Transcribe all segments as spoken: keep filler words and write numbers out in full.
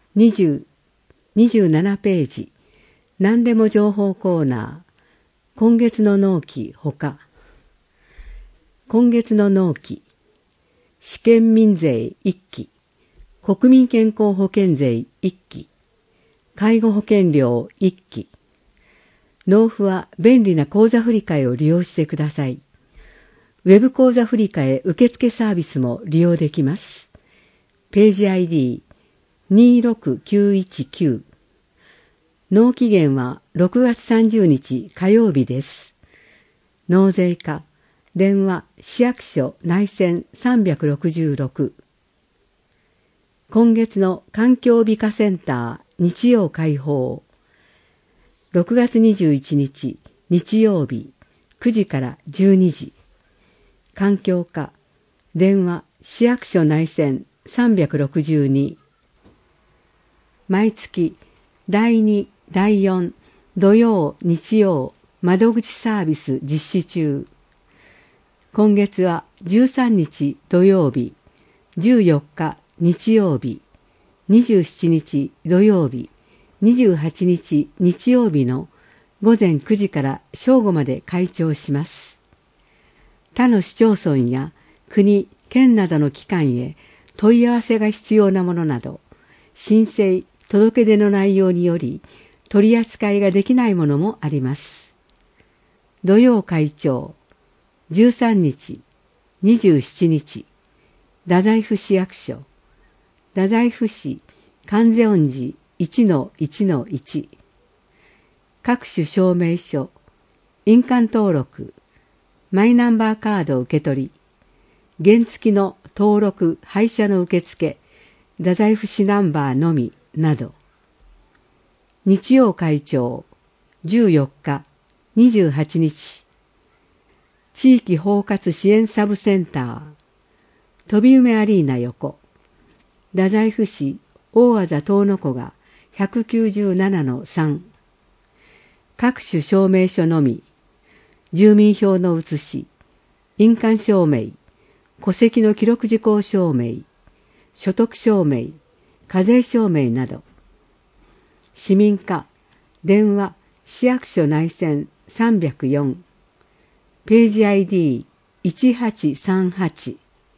にじゅう、にじゅうななページ、何でも情報コーナー、今月の納期ほか。今月の納期、試験民税いっき、国民健康保険税いっき、介護保険料いっき。納付は便利な口座振替を利用してください。ウェブ口座振替受付サービスも利用できます。ページ アイディーにろくきゅういちきゅう。納期限はろくがつさんじゅうにち火曜日です。納税課、電話、市役所内線さんびゃくろくじゅうろく。今月の環境美化センター日曜開放。ろくがつにじゅういちにち日曜日くじからじゅうにじ。環境課、電話、市役所内線さんびゃくろくじゅうに。毎月だいに、だいよん土曜、日曜窓口サービス実施中。今月はじゅうさんにち土曜日、じゅうよっか日曜日、にじゅうしちにち土曜日、にじゅうはちにち日曜日のごぜんくじから正午まで開庁します。他の市町村や国、県などの機関へ問い合わせが必要なものなど、申請、届け出の内容により取り扱いができないものもあります。土曜開庁、じゅうさんにち、にじゅうしちにち、太宰府市役所、太宰府市観世音寺 いちのいちのいち。各種証明書、印鑑登録、マイナンバーカード受け取り、原付の登録廃車の受付、太宰府市ナンバーのみなど。日曜開庁、じゅうよっか、にじゅうはちにち。地域包括支援サブセンター、飛梅アリーナ横、太宰府市大字遠野湖が ひゃくきゅうじゅうななのさん。各種証明書のみ、住民票の写し、印鑑証明、戸籍の記録事項証明、所得証明、課税証明など。市民課、電話、市役所内線さんびゃくよん。ページ アイディーいちはちさんはち。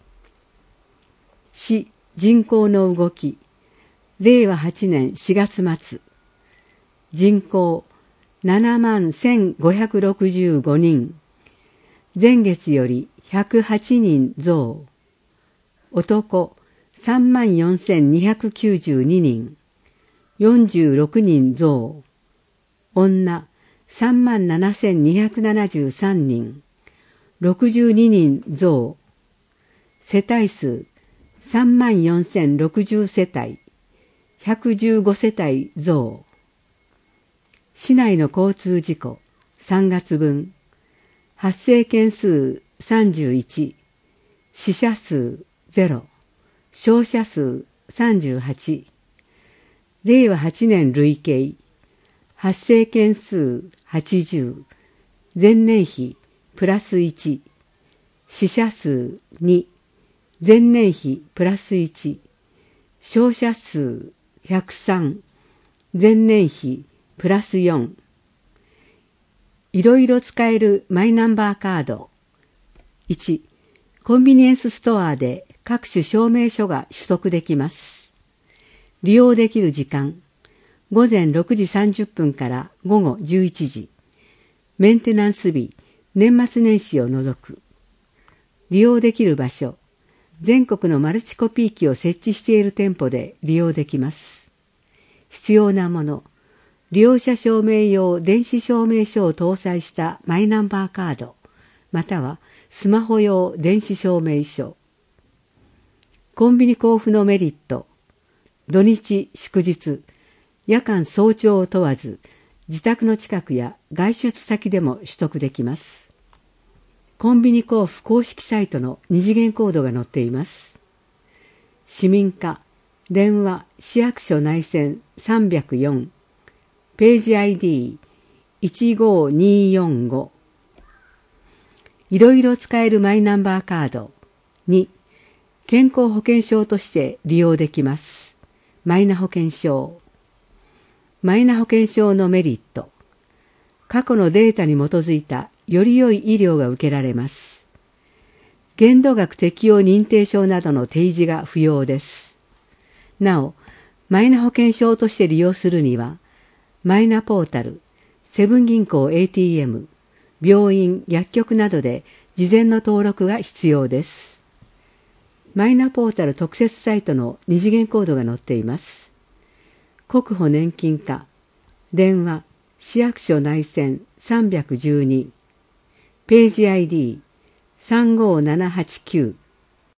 市人口の動き、れいわはちねんしがつ末。人口ななまんせんごひゃくろくじゅうごにん。前月よりひゃくはちにん増。男さんまんよんせんにひゃくきゅうじゅうににん。よんじゅうろくにん増。女さんまんななせんにひゃくななじゅうさんにん。ろくじゅうににん増。世帯数さんまんよんせんろくじゅうせたい。ひゃくじゅうごせたい増。市内の交通事故さんがつぶん。発生件数さんじゅういち。死者数ゼロ。傷者数さんじゅうはち。れいわはちねん累計。発生件数はちじゅう。前年比プラスいち。死者数に。前年比プラスいち。傷者数ひゃくさん。前年比プラスよん。いろいろ使えるマイナンバーカード。いち. コンビニエンスストアで各種証明書が取得できます。利用できる時間、ごぜんろくじさんじゅっぷんからごごじゅういちじ。メンテナンス日、年末年始を除く。利用できる場所、全国のマルチコピー機を設置している店舗で利用できます。必要なもの、利用者証明用電子証明書を搭載したマイナンバーカード、またはスマホ用電子証明書。コンビニ交付のメリット、土日祝日、夜間早朝を問わず、自宅の近くや外出先でも取得できます。コンビニ交付公式サイトの二次元コードが載っています。市民課、電話、市役所内線さんびゃくよん。ページ アイディーいちごによんご。いろいろ使えるマイナンバーカード。に. 健康保険証として利用できます。 マイナ保険証。マイナ保険証のメリット。過去のデータに基づいたより良い医療が受けられます。限度額適用認定証などの提示が不要です。なお、マイナ保険証として利用するには、マイナポータル、セブン銀行 エーティーエム、病院、薬局などで事前の登録が必要です。マイナポータル特設サイトの二次元コードが載っています。国保年金課、電話、市役所内線さんびゃくじゅうに、ページ アイディーさんごーななはちきゅう